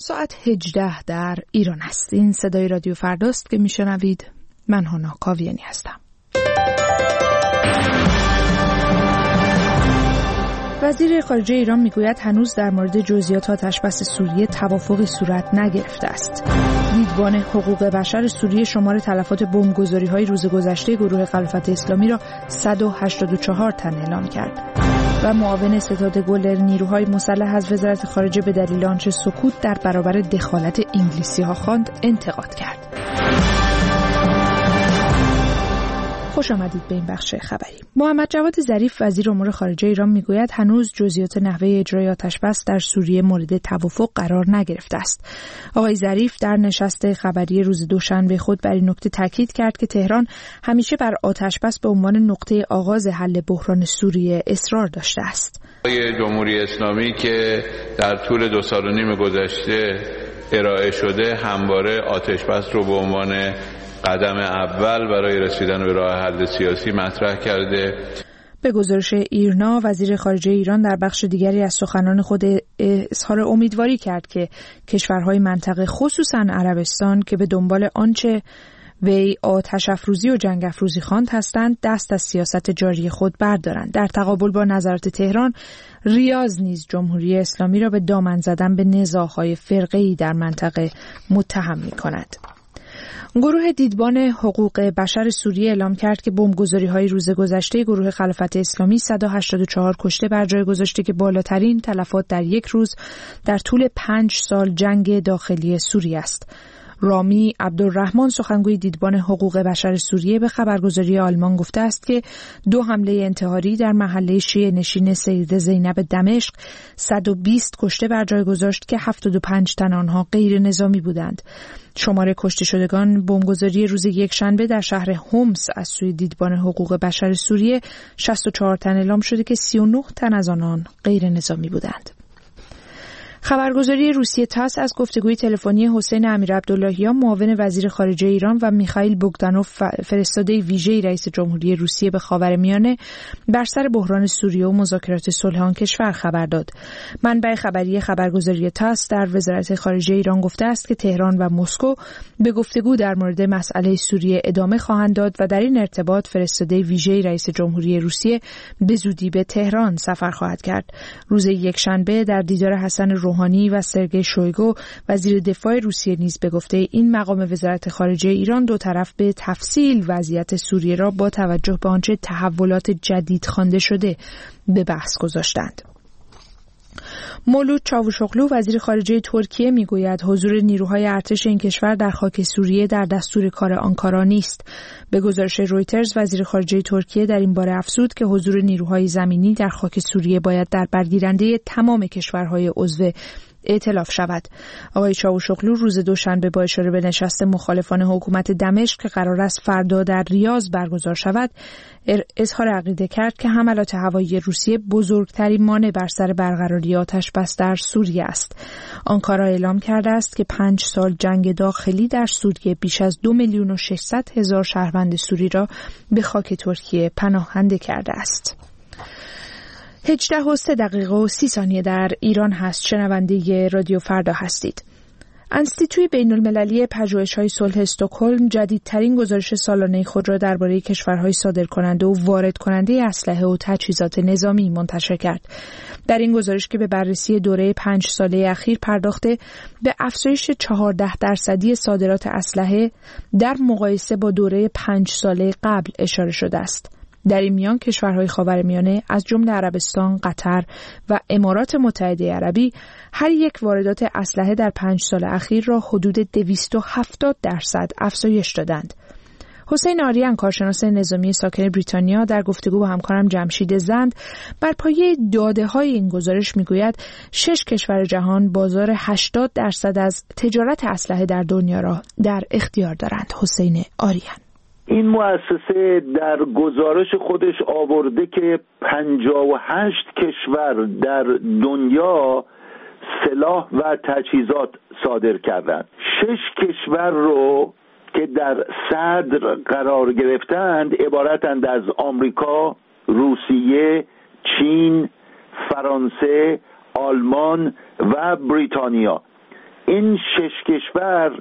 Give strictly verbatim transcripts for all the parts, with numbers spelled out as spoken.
ساعت هجده در ایران است. این صدای رادیو فرداست که میشنوید. من هانا کاویانی هستم. وزیر خارجه ایران میگوید هنوز در مورد جزئیات آتشبس سوریه توافقی صورت نگرفته است. دیدبان حقوق بشر سوریه شمار تلفات بمبگذاری‌های روز گذشته گروه خلافت اسلامی را صد و هشتاد و چهار تن اعلام کرد. و معاون ستاد گلر نیروهای مسلح از وزارت خارجه به دلیل آنچه سکوت در برابر دخالت انگلیسی‌ها خواند انتقاد کرد. خوش آمدید به این بخش خبری. محمد جواد ظریف وزیر امور خارجه ایران میگوید هنوز جزئیات نحوه اجرای آتشبس در سوریه مورد توافق قرار نگرفته است. آقای ظریف در نشست خبری روز دوشنبه خود بر این نکته تاکید کرد که تهران همیشه بر آتشبس به عنوان نقطه آغاز حل بحران سوریه اصرار داشته است. جمهوری اسلامی که در طول دو سال و نیم گذشته ارائه شده همواره آتشبس رو به عنوان قدم اول برای رسیدن به راه حل سیاسی مطرح کرده. به گزارش ایرنا وزیر خارجه ایران در بخش دیگری از سخنان خود اظهار امیدواری کرد که کشورهای منطقه خصوصاً عربستان که به دنبال آنچه وی آتش افروزی و جنگ افروزی خواند هستند دست از سیاست جاری خود بردارند. در تقابل با نظرات تهران، ریاض نیز جمهوری اسلامی را به دامن زدن به نزاع‌های فرقه‌ای در منطقه متهم می‌کند. گروه دیدبان حقوق بشر سوریه اعلام کرد که بمبگذاری‌های روز گذشته گروه خلافت اسلامی صد و هشتاد و چهار کشته بر جای گذاشته که بالاترین تلفات در یک روز در طول پنج سال جنگ داخلی سوریه است. رامی عبدالرحمن سخنگوی دیدبان حقوق بشر سوریه به خبرگزاری آلمان گفته است که دو حمله انتحاری در محله شیعه نشین سید زینب دمشق صد و بیست کشته بر جای گذاشت که هفتاد و پنج تن آنها غیر نظامی بودند. شمار کشته شدگان بمبگذاری روز یکشنبه در شهر حمص از سوی دیدبان حقوق بشر سوریه شصت و چهار تن اعلام شده که سی و نه تن از آنان غیر نظامی بودند. خبرگزاری روسیه تاس از گفتگوی تلفنی حسین امیرعبداللهیان معاون وزیر خارجه ایران و میخائیل بوگدانوف فرستاده ویژه رئیس جمهوری روسیه به خاورمیانه بر سر بحران سوریه و مذاکرات صلح آن کشور خبر داد. منبع خبری خبرگزاری تاس در وزارت خارجه ایران گفته است که تهران و مسکو به گفتگو در مورد مسئله سوریه ادامه خواهند داد و در این ارتباط فرستاده ویژه رئیس جمهوری روسیه به زودی به تهران سفر خواهد کرد. روز یکشنبه در دیدار حسن روحانی و سرگئی شویگو وزیر دفاع روسیه نیز به گفته این مقام وزارت خارجه ایران دو طرف به تفصیل وضعیت سوریه را با توجه به آنچه تحولات جدید خوانده شده به بحث گذاشتند. مولود چاوشوغلو وزیر خارجه ترکیه میگوید حضور نیروهای ارتش این کشور در خاک سوریه در دستور کار آنکارا نیست. به گزارش رویترز وزیر خارجه ترکیه در این باره افزود که حضور نیروهای زمینی در خاک سوریه باید در برگیرنده تمام کشورهای عضو ائتلاف شود. آقای چاوشوغلو روز دوشنبه با اشاره به نشست مخالفان حکومت دمشق که قرار است فردا در ریاض برگزار شود اظهار عقیده کرد که حملات هوایی روسیه بزرگترین مانع بر سر برقراری آتشبس در سوریه است. آنکارا اعلام کرده است که پنج سال جنگ داخلی در سوریه بیش از دو میلیون و ششصد هزار شهروند سوری را به خاک ترکیه پناهنده کرده است. هجده و سه دقیقه و سی ثانیه در ایران هست. شنونده رادیو فردا هستید. انستیتوی بین المللی پژوهش‌های صلح استکهلم جدیدترین گزارش سالانه خود را درباره کشورهای صادرکننده و وارد کننده اسلحه و تجهیزات نظامی منتشر کرد. در این گزارش که به بررسی دوره پنج ساله اخیر پرداخته به افزایش چهارده درصدی صادرات اسلحه در مقایسه با دوره پنج ساله قبل اشاره شده است. در این میان کشورهای خاورمیانه از جمله عربستان، قطر و امارات متحده عربی هر یک واردات اسلحه در پنج سال اخیر را حدود دویست و هفتاد درصد افزایش دادند. حسین آریان کارشناس نظامی ساکن بریتانیا در گفتگو با همکارم جمشید زند بر پایه داده‌های این گزارش میگوید شش کشور جهان بازار هشتاد درصد از تجارت اسلحه در دنیا را در اختیار دارند. حسین آریان: این مؤسسه در گزارش خودش آورده که پنجاه و هشت کشور در دنیا سلاح و تجهیزات صادر کردند. شش کشور رو که در صدر قرار گرفتند عبارتند از آمریکا، روسیه، چین، فرانسه، آلمان و بریتانیا. این شش کشور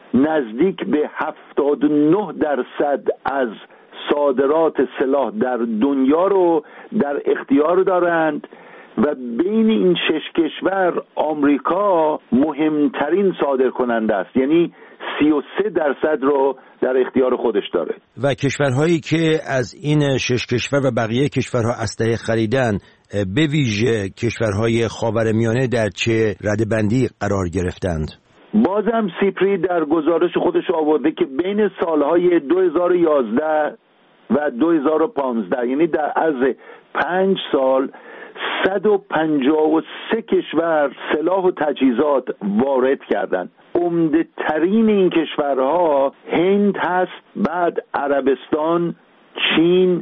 نزدیک به هفتاد و نه درصد از صادرات سلاح در دنیا رو در اختیار دارند و بین این شش کشور آمریکا مهمترین صادر کننده است، یعنی سی و سه درصد رو در اختیار خودش داره. و کشورهایی که از این شش کشور و بقیه کشورها اسلحه خریدن، به ویژه کشورهای خاورمیانه، در چه ردبندی قرار گرفتند؟ بازم سیپری در گزارش خودش آورده که بین سالهای دو هزار و یازده و دو هزار و پانزده، یعنی در عرض پنج سال، صد و پنجاه و سه کشور سلاح و تجهیزات وارد کردند. عمده ترین این کشورها هند هست، بعد عربستان، چین،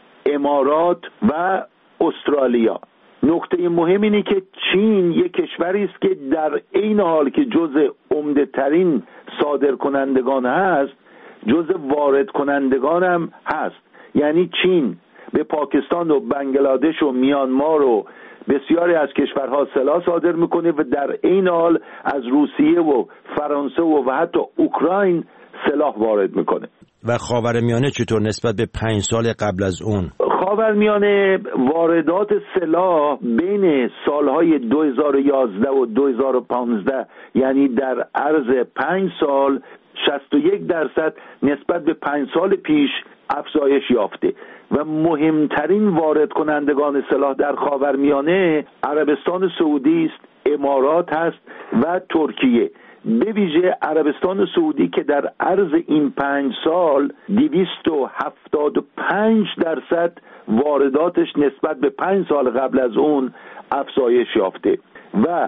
امارات و استرالیا. نکته مهم اینه که چین یک کشوری است که در عین حال که جزء عمده ترین صادر کنندگان هست، جزء وارد کنندگان هم هست. یعنی چین به پاکستان و بنگلادش و میانمار و بسیاری از کشورها سلاح صادر میکنه و در این حال از روسیه و فرانسه و, و حتی اوکراین سلاح وارد میکنه. و خاورمیانه چطور نسبت به پنج سال قبل از اون؟ خاورمیانه واردات سلاح بین سالهای دو هزار و یازده و دو هزار و پانزده، یعنی در عرض پنج سال، شصت و یک درصد نسبت به پنج سال پیش افزایش یافته و مهمترین وارد کنندگان سلاح در خاورمیانه عربستان سعودی است، امارات هست و ترکیه. به ویژه عربستان سعودی که در عرض این پنج سال دویست و هفتاد و پنج درصد وارداتش نسبت به پنج سال قبل از اون افزایش یافته و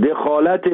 دخالت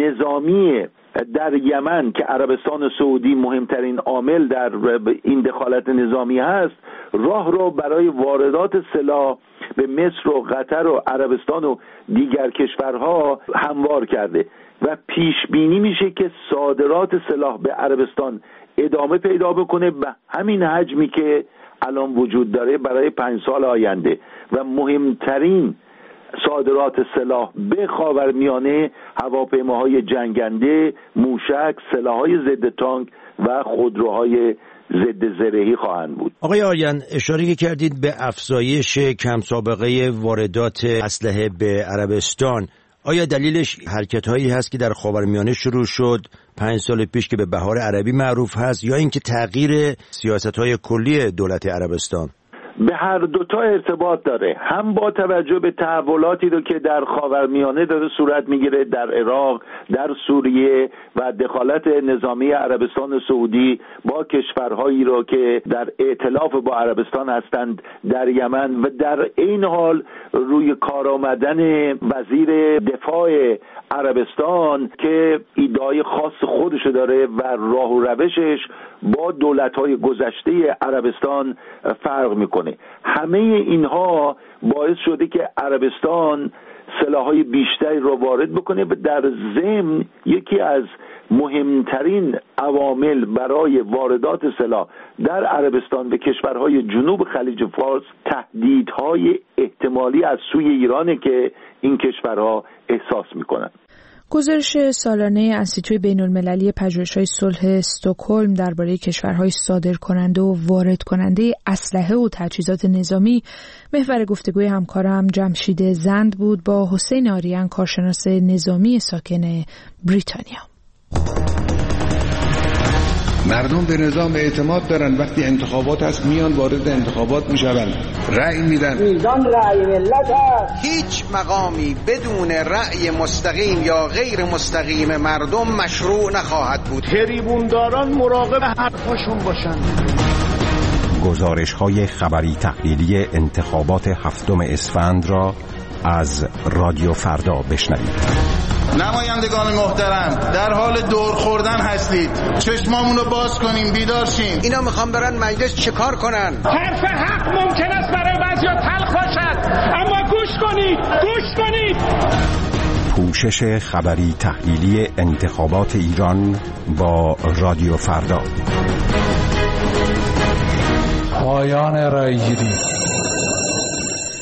نظامی در یمن که عربستان سعودی مهمترین عامل در این دخالت نظامی هست، راه رو برای واردات سلاح به مصر و قطر و عربستان و دیگر کشورها هموار کرده و پیش بینی میشه که صادرات سلاح به عربستان ادامه پیدا بکنه به همین حجمی که الان وجود داره برای پنج سال آینده و مهمترین صادرات سلاح به خاورمیانه هواپیماهای جنگنده، موشک، سلاح‌های ضد تانک و خودروهای ضد زرهی خواهند بود. آقای آریان، اشاره کردید به افزایش کم سابقه واردات اسلحه به عربستان. آیا دلیلش حرکت‌هایی هست که در خاورمیانه شروع شد پنج سال پیش که به بهار عربی معروف هست، یا اینکه تغییر سیاست‌های کلی دولت عربستان؟ به هر دوتا ارتباط داره، هم با توجه به تحولاتی رو که در خاورمیانه داره صورت میگیره، در عراق، در سوریه و دخالت نظامی عربستان سعودی با کشورهایی رو که در ائتلاف با عربستان هستند در یمن و در این حال روی کار آمدن وزیر دفاع عربستان که ایده‌های خاص خودش داره و راه و روشش با دولت‌های گذشته عربستان فرق میکنه. همه اینها باعث شده که عربستان سلاح‌های بیشتری رو وارد بکنه و در ضمن یکی از مهمترین عوامل برای واردات سلاح در عربستان به کشورهای جنوب خلیج فارس تهدیدهای احتمالی از سوی ایرانه که این کشورها احساس میکنن. گزارش سالانه انستیتوی بین‌المللی پژوهش‌های صلح استکهلم درباره کشورهای صادر کننده و وارد کننده اسلحه و تجهیزات نظامی محور گفتگوی همکارم جمشید زند بود با حسین آریان، کارشناس نظامی ساکن بریتانیا. مردم به نظام اعتماد دارن، وقتی انتخابات هست میان وارد انتخابات میشن، رأی میدن. میزان رأی ملت هست. هیچ مقامی بدون رأی مستقیم یا غیر مستقیم مردم مشروع نخواهد بود. تریبونداران مراقب حرفاشون باشن. گزارش‌های خبری تحلیلی انتخابات هفتم اسفند را از رادیو فردا بشنوید. نمایندگان محترم، در حال دور خوردن هستید. چشمامون رو باز کنیم، بیدار شیم. اینا میخوام برن مجلس چیکار کنن؟ حرف حق ممکن است برای بعضیا تلخ باشد، اما گوش کنید، گوش کنید. پوشش خبری تحلیلی انتخابات ایران با رادیو فردا. پایان رایگیری.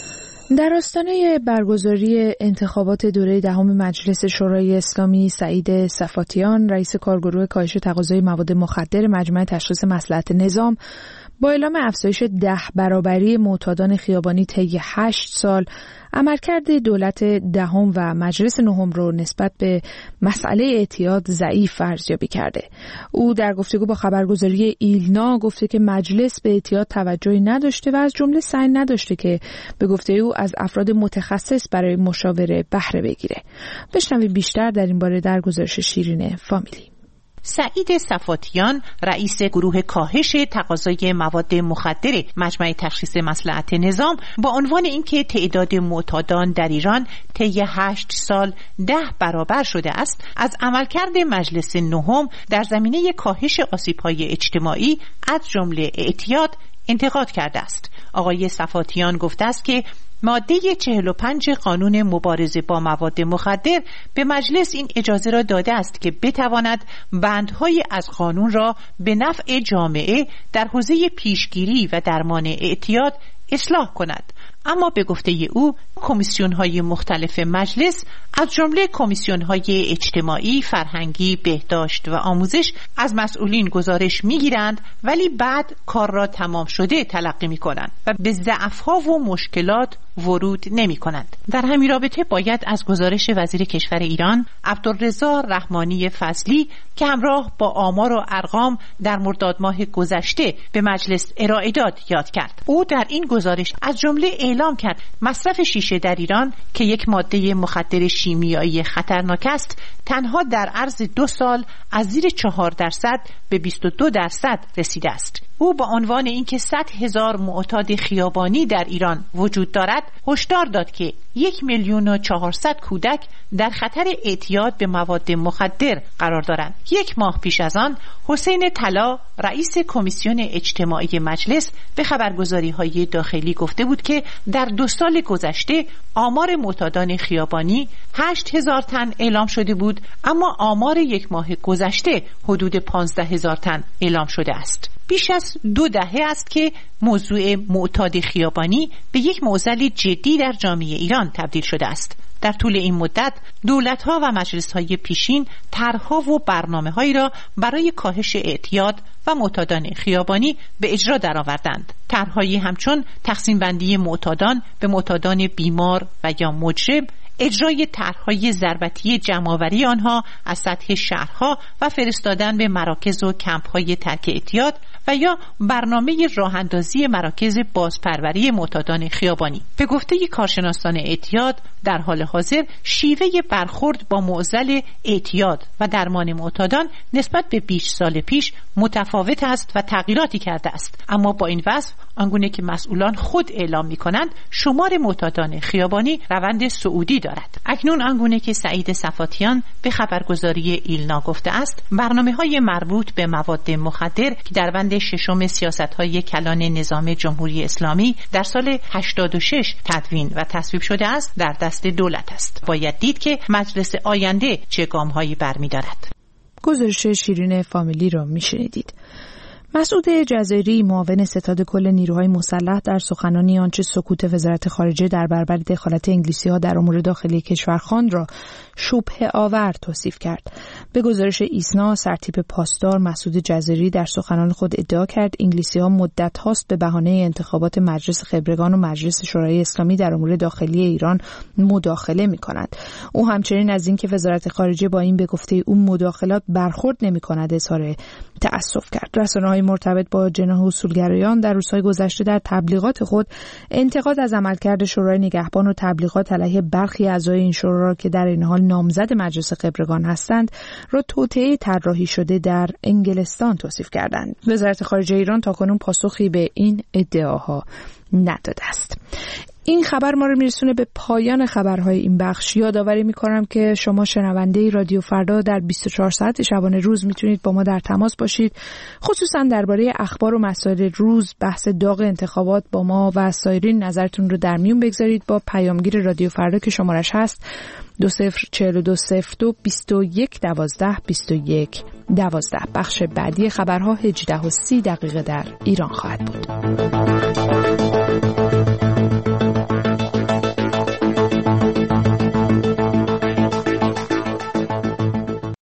در آستانه برگزاری انتخابات دوره دهم مجلس شورای اسلامی، سعید صفاتیان، رئیس کارگروه کاهش تقاضای مواد مخدر مجمع تشخیص مصلحت نظام، با اعلام افزایش ده برابری معتادان خیابانی طی هشت سال، عملکرد دولت دهم و مجلس نهم را نسبت به مسئله اعتیاد ضعیف ارزیابی کرده. او در گفتگو با خبرگزاری ایلنا گفته که مجلس به اعتیاد توجهی نداشته و از جمله سعی نداشته که به گفته او از افراد متخصص برای مشاوره بهره بگیره. بشنویم بیشتر در این باره در گزارش شیرین فامیلی. سعید صفاتیان، رئیس گروه کاهش تقاضای مواد مخدر مجمع تشخیص مصلحت نظام، با عنوان اینکه تعداد معتادان در ایران طی هشت سال ده برابر شده است، از عملکرد مجلس نهم در زمینه کاهش آسیب‌های اجتماعی از جمله اعتیاد انتقاد کرده است. آقای صفاتیان گفته است که ماده چهل و پنج قانون مبارزه با مواد مخدر به مجلس این اجازه را داده است که بتواند بندهای از قانون را به نفع جامعه در حوزه پیشگیری و درمان اعتیاد اصلاح کند. اما به گفته او کمیسیون‌های مختلف مجلس از جمله کمیسیون‌های اجتماعی، فرهنگی، بهداشت و آموزش از مسئولین گزارش می‌گیرند ولی بعد کار را تمام شده تلقی می‌کنند و به ضعف‌ها و مشکلات ورود نمی‌کنند. در همین رابطه باید از گزارش وزیر کشور ایران عبدالرضا رحمانی فضلی که همراه با آمار و ارقام در مرداد ماه گذشته به مجلس ارائه داد یاد کرد. او در این گزارش از جمله اعلام کرد مصرف شیشه در ایران که یک ماده مخدر شیمیایی خطرناک است، تنها در عرض دو سال از زیر چهار درصد به بیست و دو درصد رسیده است. او با عنوان اینکه صد هزار معتاد خیابانی در ایران وجود دارد، هشدار داد که یک میلیون و چهارصد کودک در خطر اعتیاد به مواد مخدر قرار دارند. یک ماه پیش از آن، حسین طلا، رئیس کمیسیون اجتماعی مجلس، به خبرگزاری‌های داخلی گفته بود که در دو سال گذشته آمار معتادان خیابانی هشت هزار تن اعلام شده بود، اما آمار یک ماه گذشته حدود پانزده هزار تن اعلام شده است. بیش از دو دهه است که موضوع معتاد خیابانی به یک معضل جدی در جامعه ایران تبدیل شده است. در طول این مدت دولت‌ها و مجلس‌های پیشین طرح‌ها و برنامه‌هایی را برای کاهش اعتیاد و معتادان خیابانی به اجرا درآوردند. طرح‌هایی همچون تقسیم بندی معتادان به معتادان بیمار و یا مجرم، اجرای طرح‌های ضربتی جمع‌آوری آنها از سطح شهرها و فرستادن به مراکز و کمپ‌های ترک اعتیاد و یا برنامه راه‌اندازی مراکز بازپروری معتادان خیابانی. به گفته کارشناسان اعتیاد، در حال حاضر شیوه برخورد با معضل اعتیاد و درمان معتادان نسبت به بیست سال پیش متفاوت است و تغییراتی کرده است. اما با این وصف، آنگونه که مسئولان خود اعلام می‌کنند، شمار معتادان خیابانی روند صعودی دارد. اکنون آنگونه که سعید صفاتیان به خبرگزاری ایلنا گفته است، برنامه‌های مربوط به مواد مخدر که در بند ششم سیاست‌های کلان نظام جمهوری اسلامی در سال هشتاد و شش تدوین و تصویب شده است، در دست دولت است. باید دید که مجلس آینده چه گام‌هایی برمی‌دارد. گزارش شیرین فامیلی را می‌شنیدید. مسعود جزایری، معاون ستاد کل نیروهای مسلح، در سخنانی آنچه سکوت وزارت خارجه در برابر دخالت انگلیسی‌ها در امور داخلی کشور خواند را شبهه آور توصیف کرد. به گزارش ایسنا، سرتیپ پاسدار مسعود جزایری در سخنان خود ادعا کرد انگلیسی‌ها مدت هاست به بهانه انتخابات مجلس خبرگان و مجلس شورای اسلامی در امور داخلی ایران مداخله می‌کنند. او همچنین از اینکه وزارت خارجه با این به گفته او مداخلات برخورد نمی‌کند اظهار تأسف کرد. رسانه‌های مرتبط با جناح اصولگرایان در روزهای گذشته در تبلیغات خود انتقاد از عملکرد شورای نگهبان و تبلیغات علیه برخی اعضای این شورا که در این حال نامزد مجلس خبرگان هستند را توطئه طراحی شده در انگلستان توصیف کردند. وزارت خارجه ایران تاکنون پاسخی به این ادعاها نداده است. این خبر ما رو میرسونه به پایان خبرهای این بخش. یادآوری میکنم که شما شنونده رادیو فردا در بیست و چهار ساعت شبانه روز میتونید با ما در تماس باشید، خصوصا درباره اخبار و مسائل روز، بحث داغ انتخابات با ما و سایرین نظرتون رو در میون بگذارید با پیامگیر رادیو فردا که شمارش هست دو صفر چهل و دو صفر دو بیست و یک دوازده بیست و یک دوازده. بخش بعدی خبرها هجده و سی دقیقه در ایران خواهد بود.